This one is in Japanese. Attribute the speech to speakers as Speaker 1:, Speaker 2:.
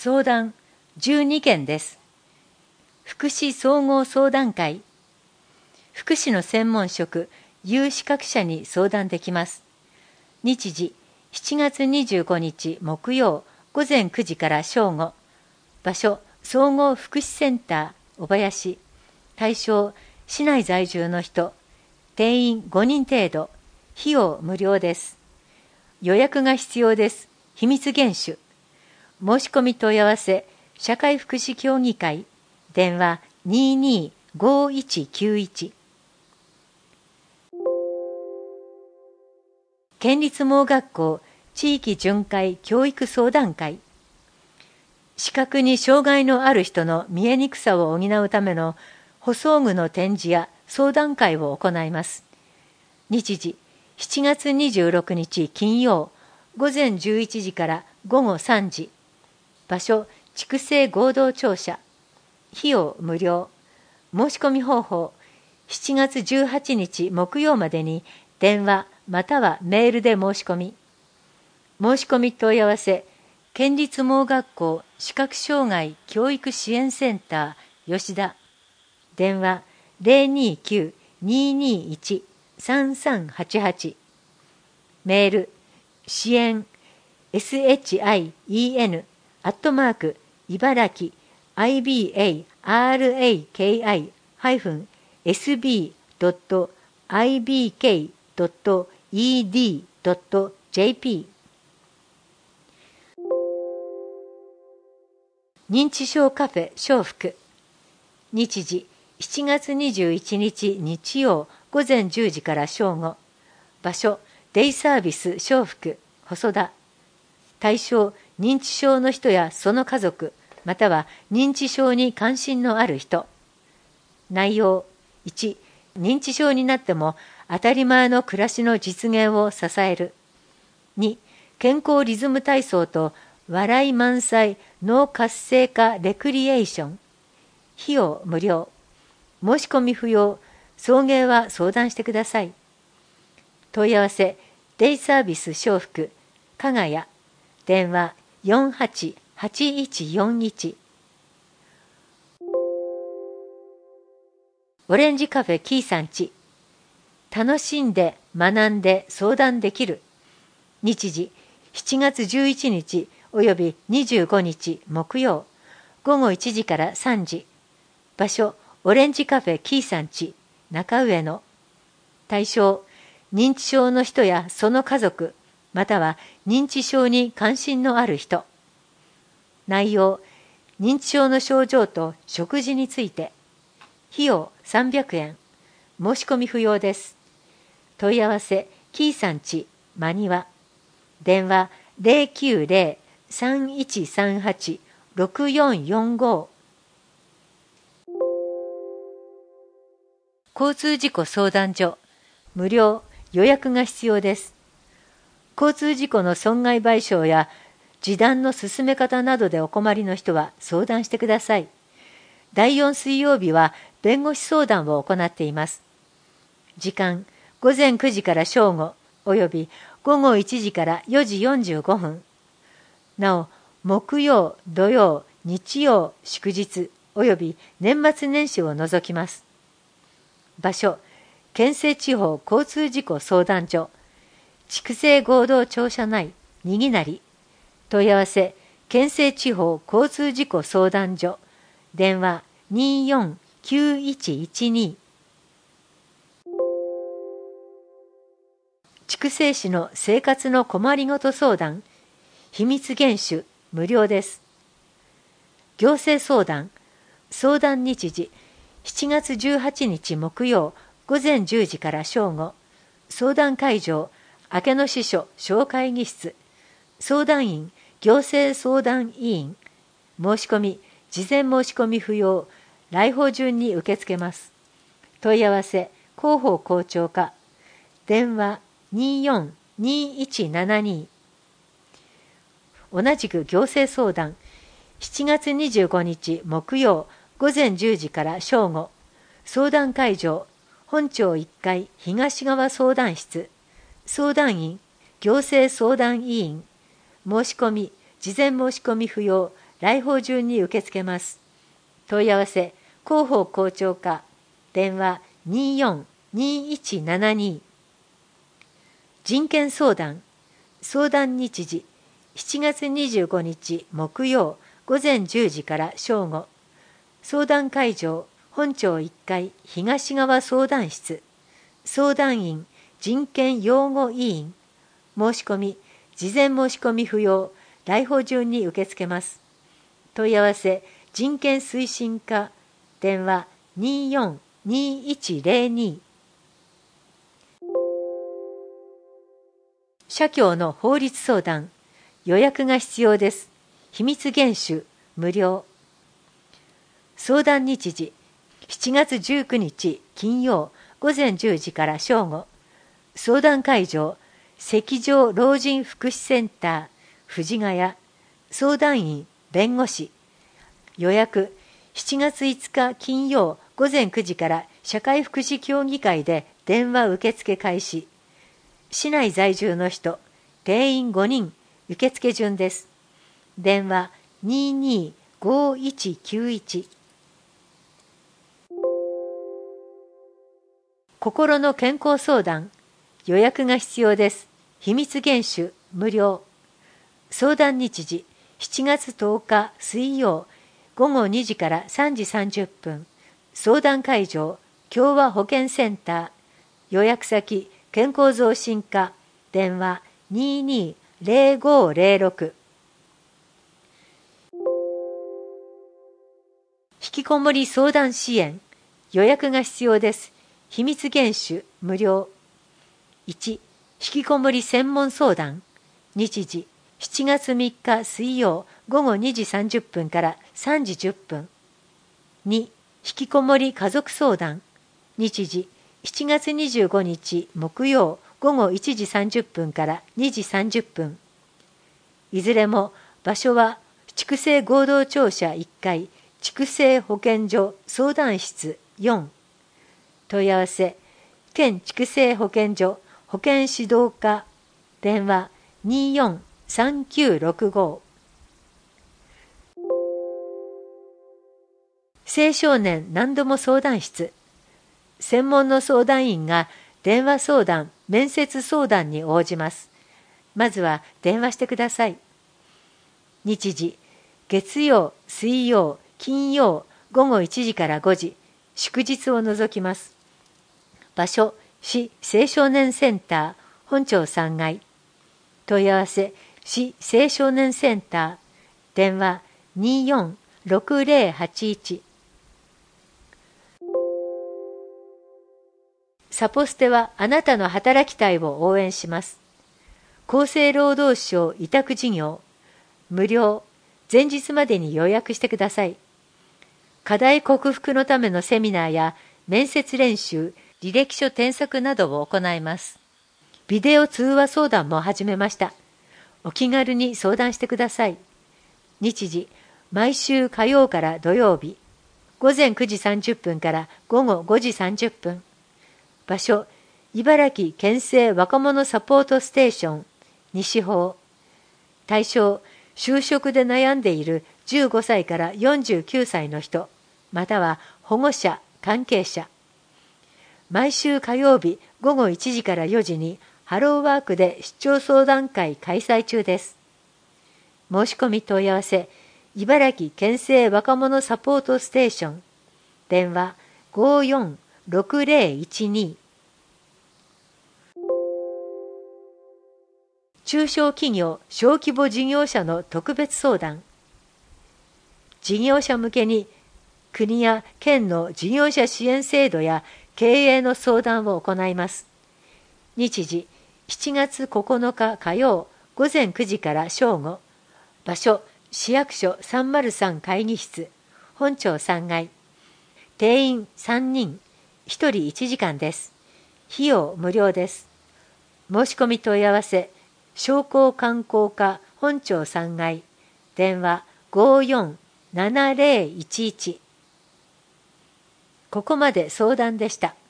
Speaker 1: 相談12件です。福祉総合相談会。福祉の専門職、有資格者に相談できます。日時、7月25日木曜午前9時から正午。場所、総合福祉センター、小林。対象、市内在住の人。定員5人程度。費用無料です。予約が必要です。秘密厳守。申し込み問い合わせ、社会福祉協議会。電話225191。県立盲学校地域巡回教育相談会。視覚に障害のある人の見えにくさを補うための補装具の展示や相談会を行います。日時、7月26日金曜、午前11時から午後3時。場所、筑西合同庁舎。費用無料。申し込み方法、7月18日木曜までに電話またはメールで申し込み。申し込み問い合わせ、県立盲学校視覚障害教育支援センター吉田。電話029-221-3388。メール、支援、SHIEN@ibaraki-ibk.ed.jp。認知症カフェ笑福。日時、7月21日日曜午前10時から正午。場所、デイサービス笑福細田。対象、認知症の人やその家族、または認知症に関心のある人。内容、1、認知症になっても当たり前の暮らしの実現を支える。2、健康リズム体操と笑い満載脳活性化レクリエーション。費用無料。申し込み不要。送迎は相談してください。問い合わせ、デイサービス笑福加賀谷。電話488141。オレンジカフェキーさんち。楽しんで学んで相談できる。日時、7月11日および25日木曜午後1時から3時。場所、オレンジカフェキーさんち中上野。対象、認知症の人やその家族、または認知症に関心のある人。内容、認知症の症状と食事について。費用300円。申し込み不要です。問い合わせ、キーさんち真庭。電話090-3138-6445。交通事故相談所。無料。予約が必要です。交通事故の損害賠償や示談の進め方などでお困りの人は相談してください。第4水曜日は弁護士相談を行っています。時間、午前9時から正午、および午後1時から4時45分。なお、木曜、土曜、日曜、祝日、および年末年始を除きます。場所、県西地方交通事故相談所。筑西合同庁舎内、にぎなり。問い合わせ、県西地方交通事故相談所。電話249112。筑西市の生活の困りごと相談。秘密厳守、無料です。行政相談。相談日時、7月18日木曜、午前10時から正午。相談会場、明野支所小会議室。相談員、行政相談委員。申し込み、事前申し込み不要。来訪順に受け付けます。問い合わせ、広報校長課。電話242172。同じく行政相談。7月25日木曜、午前10時から正午。相談会場、本庁1階東側相談室。相談員、行政相談委員。申し込み、事前申し込み不要。 来訪順に受け付けます。問い合わせ、広報校長課、電話24-2172。人権相談、相談日時、7月25日木曜午前10時から正午。相談会場、本庁1階東側相談室。相談員、人権擁護委員。申し込み、事前申し込み不要、来訪順に受け付けます。問い合わせ、人権推進課、電話24-2102。社協の法律相談、予約が必要です。秘密厳守、無料。相談日時、7月19日金曜午前10時から正午。相談会場、赤条老人福祉センター、藤ヶ谷。相談員、弁護士。予約、7月5日金曜午前9時から社会福祉協議会で電話受付開始。市内在住の人、定員5人、受付順です。電話225191。心の健康相談、予約が必要です。秘密厳守、無料。相談日時、7月10日水曜、午後2時から3時30分。相談会場、共和保健センター。予約先、健康増進課。電話220506。引きこもり相談支援。予約が必要です。秘密厳守、無料。1、引きこもり専門相談。日時、7月3日水曜午後2時30分から3時10分。2、引きこもり家族相談。日時、7月25日木曜午後1時30分から2時30分。いずれも場所は筑西合同庁舎1階筑西保健所相談室4。問い合わせ、県筑西保健所保健指導課。電話243965。青少年何度も相談室。専門の相談員が電話相談、面接相談に応じます。まずは電話してください。日時、月曜、水曜、金曜、午後1時から5時、祝日を除きます。場所、市青少年センター、本庁3階。問い合わせ、市青少年センター。電話246081。サポステはあなたの働きたいを応援します。厚生労働省委託事業。無料。前日までに予約してください。課題克服のためのセミナーや面接練習、履歴書添削などを行います。ビデオ通話相談も始めました。お気軽に相談してください。日時、毎週火曜から土曜日、午前9時30分から午後5時30分。場所、茨城県政若者サポートステーション、西方。対象、就職で悩んでいる15歳から49歳の人、または保護者、関係者。毎週火曜日午後1時から4時にハローワークで出張相談会開催中です。申し込み問い合わせ、茨城県政若者サポートステーション。電話546012。中小企業・小規模事業者の特別相談。事業者向けに国や県の事業者支援制度や経営の相談を行います。日時、7月9日火曜午前9時から正午。場所、市役所303会議室、本庁3階。定員3人、1人1時間です。費用無料です。申し込み問い合わせ、商工観光課本庁3階。電話547011。ここまで相談でした。